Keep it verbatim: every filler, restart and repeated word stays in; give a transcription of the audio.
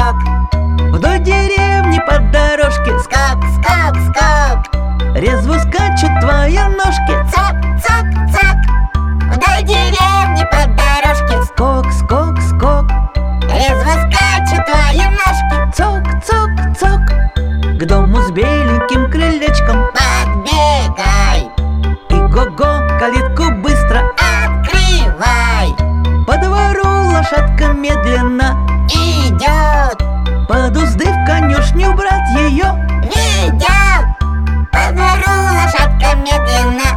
скок. Вдоль деревни по дорожке Скок, скок, скок. резво скачут твои ножки. Цок, цок, цок. Вдоль деревни по дорожке Скок, скок, скок, резво скачут твои ножки. цок, цок, цок. К дому с беленьким крылечком Подбегай, и го-го, калитку быстро открывай. по двору лошадка медленно Идет, под узды в конюшню брать ее. ведет. По двору лошадка медленно